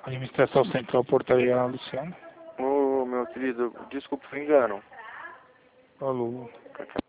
Administração Central Portaria Luciano. Ô, meu querido, desculpa o engano. Falou. Tchau, tchau.